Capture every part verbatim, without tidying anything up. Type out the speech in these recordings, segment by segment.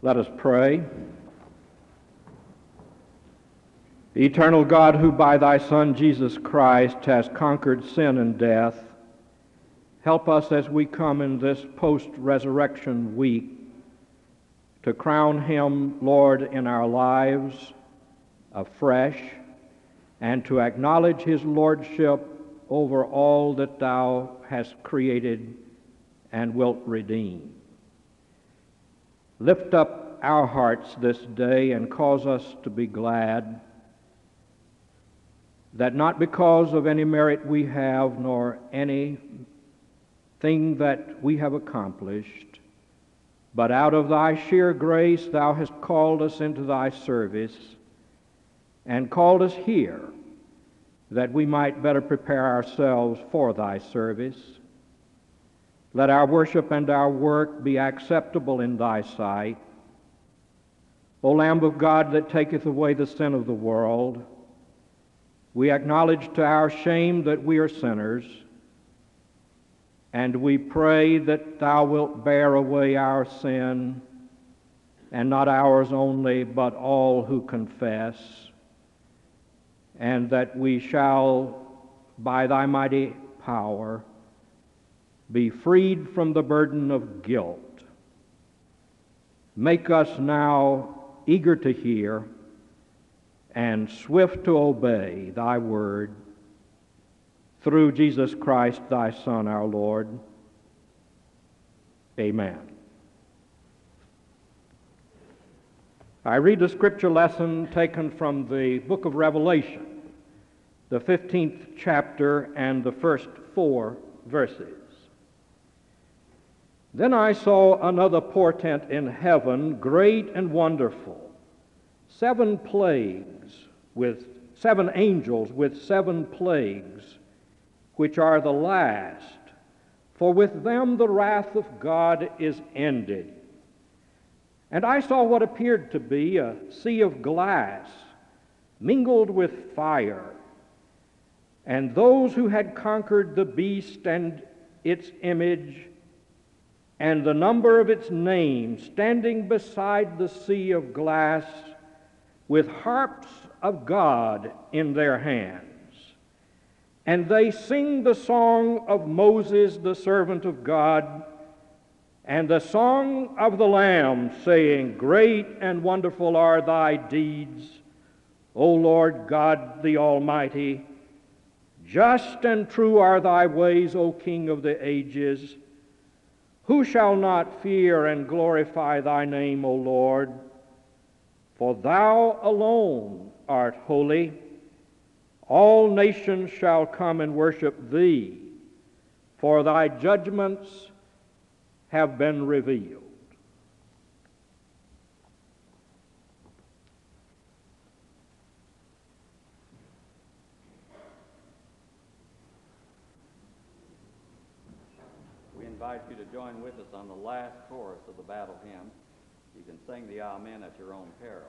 Let us pray. Eternal God, who by thy Son Jesus Christ has conquered sin and death, help us as we come in this post-resurrection week to crown him, Lord, in our lives afresh, and to acknowledge his lordship over all that thou hast created and wilt redeem. Lift up our hearts this day and cause us to be glad that not because of any merit we have nor anything that we have accomplished, but out of thy sheer grace thou hast called us into thy service and called us here that we might better prepare ourselves for thy service. Let our worship and our work be acceptable in thy sight. O Lamb of God that taketh away the sin of the world, we acknowledge to our shame that we are sinners, and we pray that thou wilt bear away our sin, and not ours only, but all who confess, and that we shall, by thy mighty power, be freed from the burden of guilt. Make us now eager to hear and swift to obey thy word, through Jesus Christ, thy Son, our Lord. Amen. I read a scripture lesson taken from the book of Revelation, the fifteenth chapter and the first four verses. Then I saw another portent in heaven, great and wonderful, seven plagues with seven angels with seven plagues, which are the last, for with them the wrath of God is ended. And I saw what appeared to be a sea of glass mingled with fire, and those who had conquered the beast and its image and the number of its name, standing beside the sea of glass with harps of God in their hands. And they sing the song of Moses, the servant of God, and the song of the Lamb, saying, Great and wonderful are thy deeds, O Lord God the Almighty. Just and true are thy ways, O King of the ages. Who shall not fear and glorify thy name, O Lord? For thou alone art holy. All nations shall come and worship thee, for thy judgments have been revealed. We invite you to join with us on the last chorus of the battle hymn. You can sing the Amen at your own peril.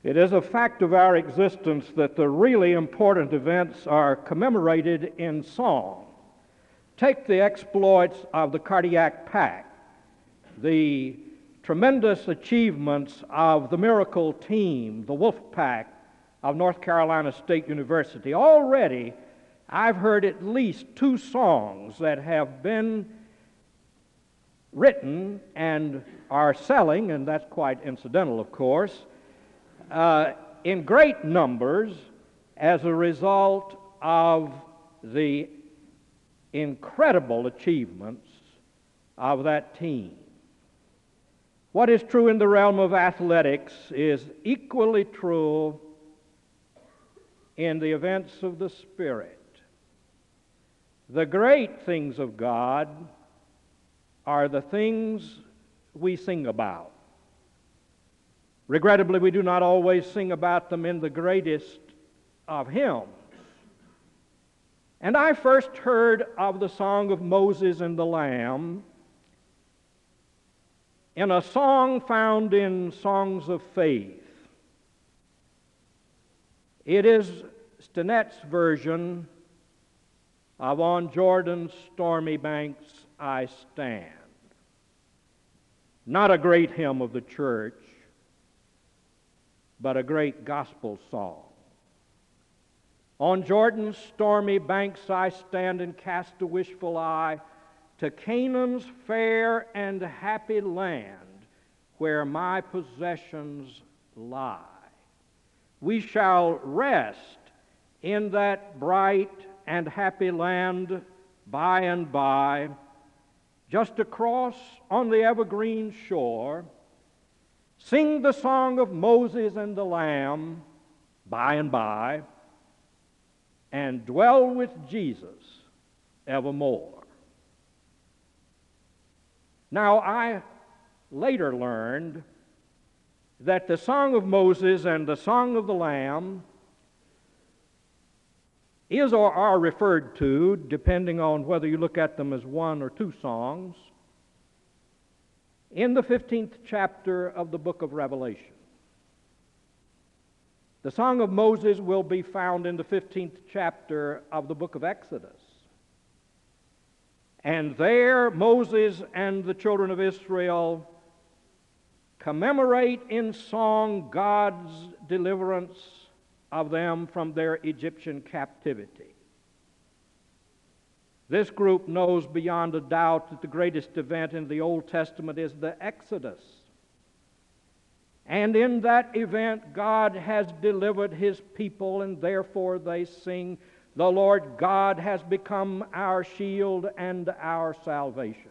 It is a fact of our existence that the really important events are commemorated in song. Take the exploits of the Cardiac Pack, the tremendous achievements of the Miracle Team, the Wolf Pack of North Carolina State University. Already, I've heard at least two songs that have been written and are selling, and that's quite incidental, of course, uh, in great numbers as a result of the incredible achievements of that team. What is true in the realm of athletics is equally true in the events of the Spirit. The great things of God are the things we sing about. Regrettably, we do not always sing about them in the greatest of hymns. And I first heard of the song of Moses and the Lamb in a song found in Songs of Faith. It is Stinnett's version of On Jordan's Stormy Banks I Stand. Not a great hymn of the church, but a great gospel song. On Jordan's stormy banks I stand and cast a wishful eye to Canaan's fair and happy land where my possessions lie. We shall rest in that bright and happy land by and by, just across on the evergreen shore, sing the song of Moses and the Lamb by and by, and dwell with Jesus evermore. Now, I later learned that the Song of Moses and the Song of the Lamb is or are referred to, depending on whether you look at them as one or two songs, in the fifteenth chapter of the book of Revelation. The Song of Moses will be found in the fifteenth chapter of the book of Exodus. And there Moses and the children of Israel commemorate in song God's deliverance of them from their Egyptian captivity. This group knows beyond a doubt that the greatest event in the Old Testament is the Exodus. And in that event, God has delivered his people, and therefore they sing, "The Lord God has become our shield and our salvation."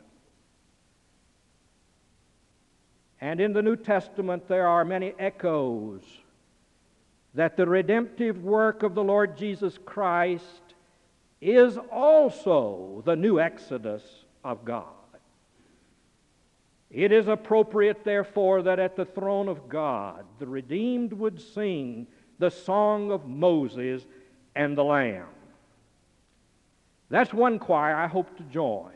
And in the New Testament, there are many echoes that the redemptive work of the Lord Jesus Christ is also the new Exodus of God. It is appropriate, therefore, that at the throne of God, the redeemed would sing the song of Moses and the Lamb. That's one choir I hope to join.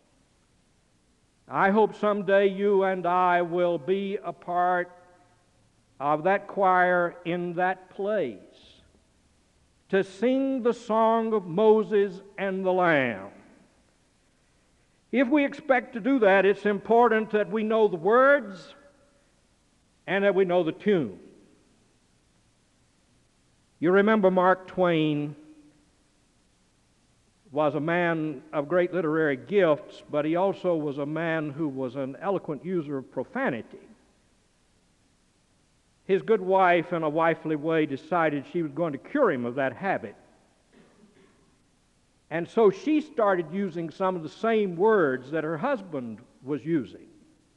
I hope someday you and I will be a part of that choir in that place to sing the song of Moses and the Lamb. If we expect to do that, it's important that we know the words and that we know the tune. You remember Mark Twain was a man of great literary gifts, but he also was a man who was an eloquent user of profanity. His good wife, in a wifely way, decided she was going to cure him of that habit. And so she started using some of the same words that her husband was using.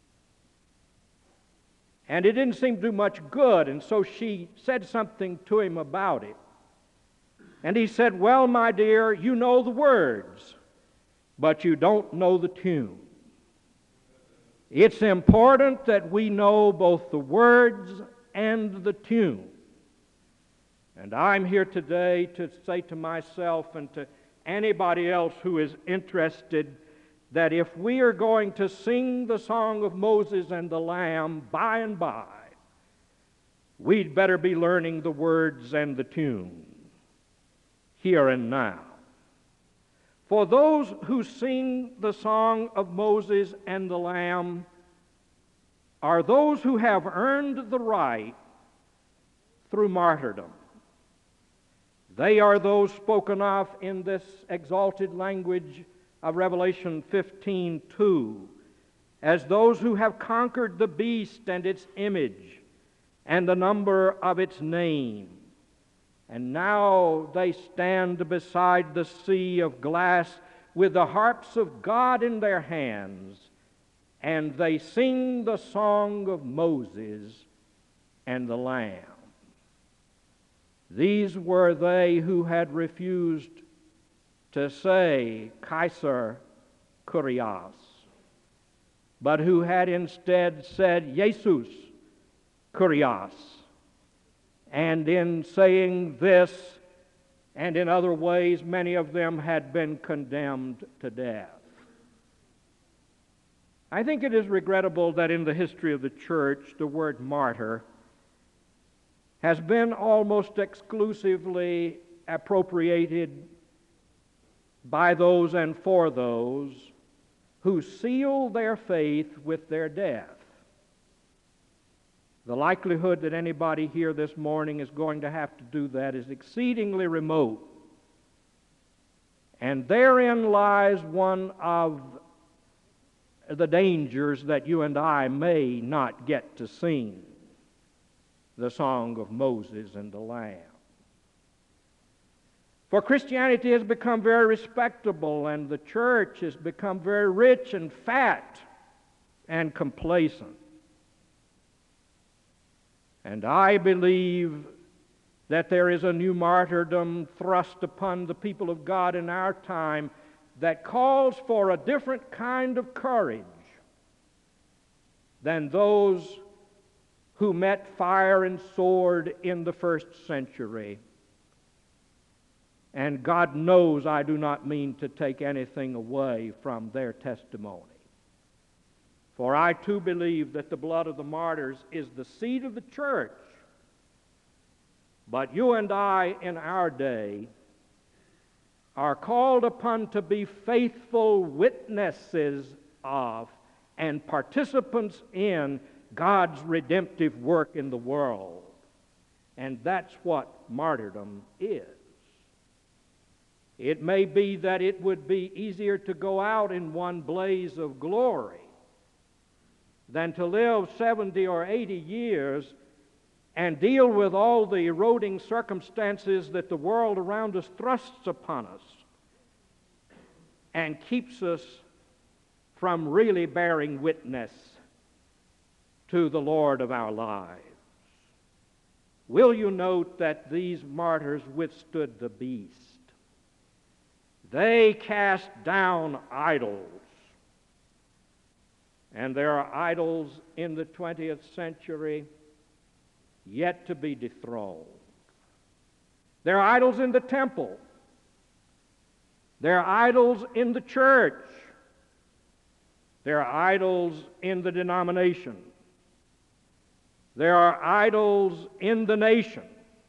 And it didn't seem to do much good, and so she said something to him about it. And he said, "Well, my dear, you know the words, but you don't know the tune." It's important that we know both the words and the tune. And I'm here today to say to myself and to anybody else who is interested that if we are going to sing the song of Moses and the Lamb by and by, we'd better be learning the words and the tune here and now. For those who sing the song of Moses and the Lamb are those who have earned the right through martyrdom. They are those spoken of in this exalted language of Revelation fifteen two as those who have conquered the beast and its image and the number of its name. And now they stand beside the sea of glass with the harps of God in their hands, and they sing the song of Moses and the Lamb. These were they who had refused to say Kaiser Kurios, but who had instead said Jesus Kurios. And in saying this, and in other ways, many of them had been condemned to death. I think it is regrettable that in the history of the church, the word martyr has been almost exclusively appropriated by those and for those who seal their faith with their death. The likelihood that anybody here this morning is going to have to do that is exceedingly remote. And therein lies one of the dangers that you and I may not get to sing the song of Moses and the Lamb. For Christianity has become very respectable, and the church has become very rich and fat and complacent. And I believe that there is a new martyrdom thrust upon the people of God in our time that calls for a different kind of courage than those who met fire and sword in the first century. And God knows I do not mean to take anything away from their testimony. For I too believe that the blood of the martyrs is the seed of the church. But you and I in our day are called upon to be faithful witnesses of and participants in God's redemptive work in the world. And that's what martyrdom is. It may be that it would be easier to go out in one blaze of glory than to live seventy or eighty years and deal with all the eroding circumstances that the world around us thrusts upon us and keeps us from really bearing witness to the Lord of our lives. Will you note that these martyrs withstood the beast? They cast down idols. And there are idols in the twentieth century yet to be dethroned. There are idols in the temple. There are idols in the church. There are idols in the denomination. There are idols in the nation.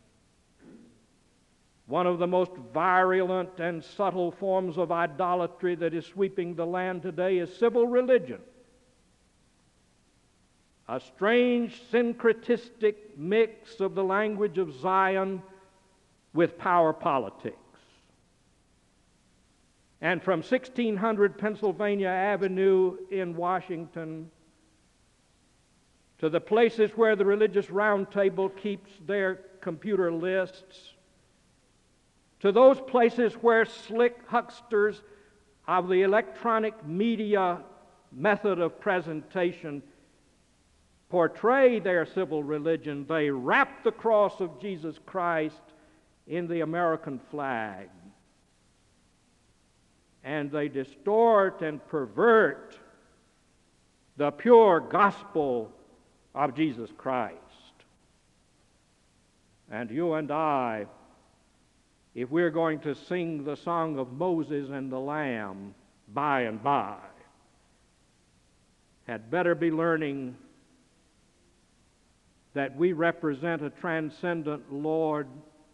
One of the most virulent and subtle forms of idolatry that is sweeping the land today is civil religion. A strange syncretistic mix of the language of Zion with power politics. And from sixteen hundred Pennsylvania Avenue in Washington to the places where the Religious Roundtable keeps their computer lists, to those places where slick hucksters of the electronic media method of presentation portray their civil religion, they wrap the cross of Jesus Christ in the American flag. And they distort and pervert the pure gospel of Jesus Christ. And you and I, if we're going to sing the song of Moses and the Lamb by and by, had better be learning that we represent a transcendent Lord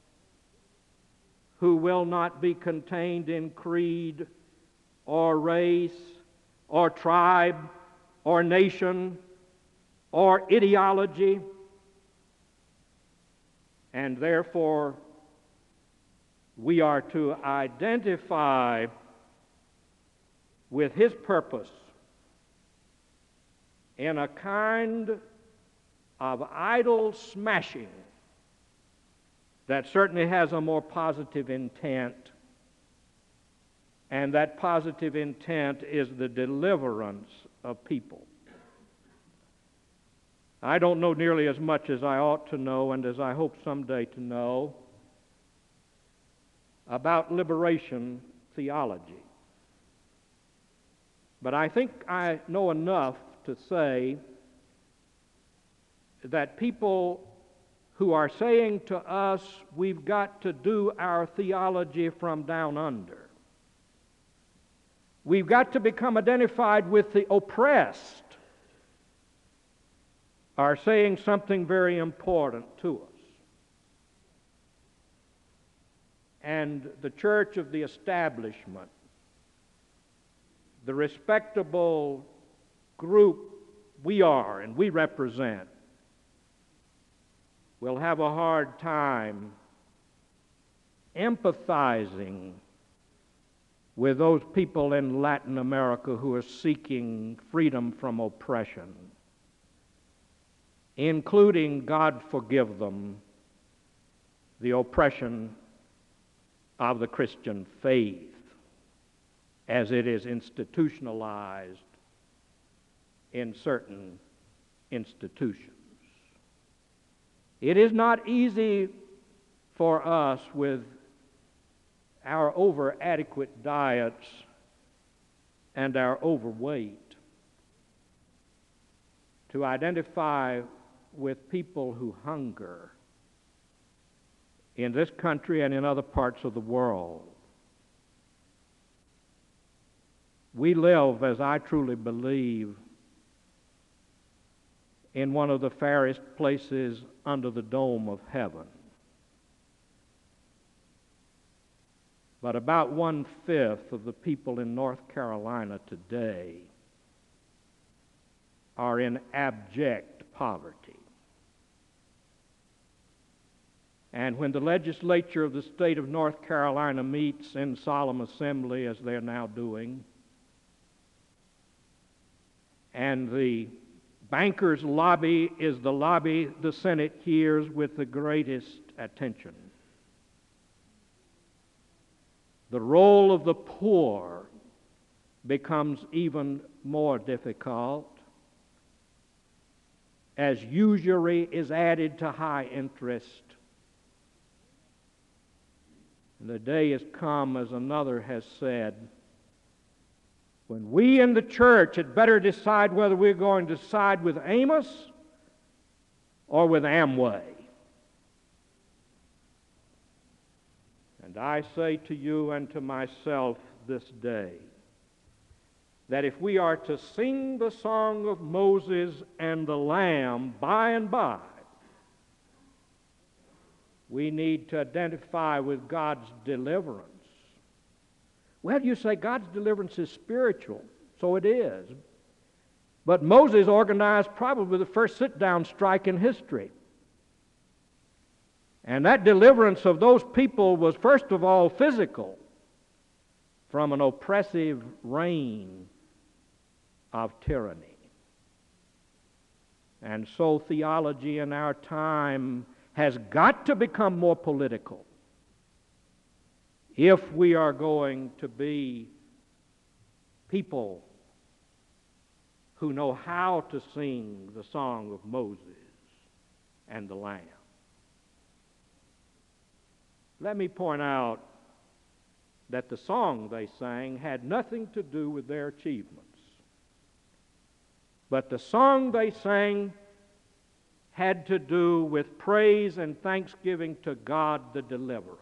who will not be contained in creed or race or tribe or nation or ideology, and therefore we are to identify with His purpose in a kind of idol smashing that certainly has a more positive intent, and that positive intent is the deliverance of people. I don't know nearly as much as I ought to know and as I hope someday to know about liberation theology. But I think I know enough to say that people who are saying to us we've got to do our theology from down under, we've got to become identified with the oppressed, are saying something very important to us. And the church of the establishment, the respectable group we are and we represent, will have a hard time empathizing with those people in Latin America who are seeking freedom from oppression, including, God forgive them, the oppression of the Christian faith as it is institutionalized in certain institutions. It is not easy for us with our over-adequate diets and our overweight to identify with people who hunger in this country and in other parts of the world. We live, as I truly believe, in one of the fairest places under the dome of heaven. But about one-fifth of the people in North Carolina today are in abject poverty. And when the legislature of the state of North Carolina meets in solemn assembly, as they're now doing, and the bankers' lobby is the lobby the Senate hears with the greatest attention, the role of the poor becomes even more difficult as usury is added to high interest. The day has come, as another has said, when we in the church had better decide whether we're going to side with Amos or with Amway. And I say to you and to myself this day that if we are to sing the song of Moses and the Lamb by and by, we need to identify with God's deliverance. Well, you say God's deliverance is spiritual. So it is. But Moses organized probably the first sit-down strike in history. And that deliverance of those people was first of all physical, from an oppressive reign of tyranny. And so theology in our time has got to become more political if we are going to be people who know how to sing the song of Moses and the Lamb. Let me point out that the song they sang had nothing to do with their achievements, but the song they sang had to do with praise and thanksgiving to God the Deliverer.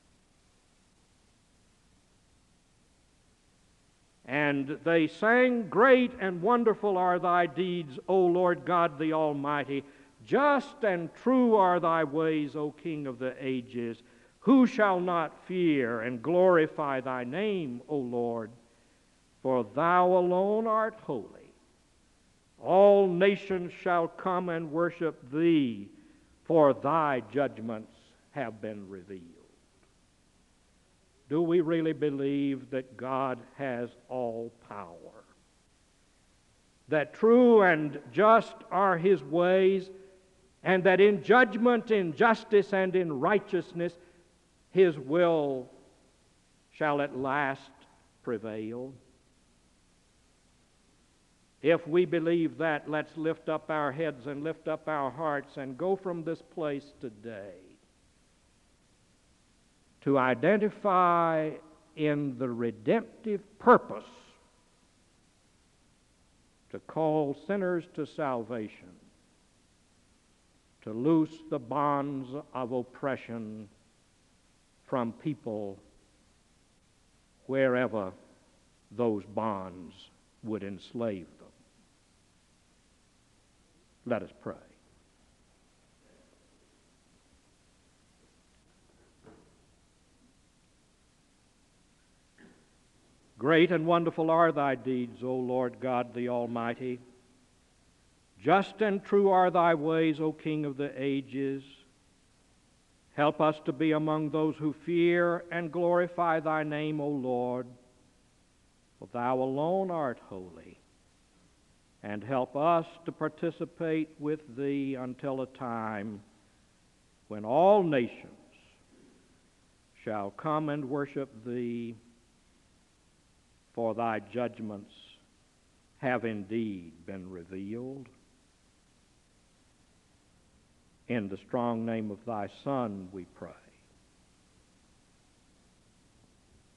And they sang, "Great and wonderful are thy deeds, O Lord God the Almighty. Just and true are thy ways, O King of the ages. Who shall not fear and glorify thy name, O Lord? For thou alone art holy. All nations shall come and worship thee, for thy judgments have been revealed. Do we really believe that God has all power? That true and just are his ways, and that in judgment, in justice, and in righteousness, his will shall at last prevail? If we believe that, let's lift up our heads and lift up our hearts and go from this place today to identify in the redemptive purpose to call sinners to salvation, to loose the bonds of oppression from people wherever those bonds would enslave them. Let us pray. Great and wonderful are thy deeds, O Lord God the Almighty. Just and true are thy ways, O King of the ages. Help us to be among those who fear and glorify thy name, O Lord, for thou alone art holy. And help us to participate with thee until a time when all nations shall come and worship thee, for thy judgments have indeed been revealed. In the strong name of thy Son we pray.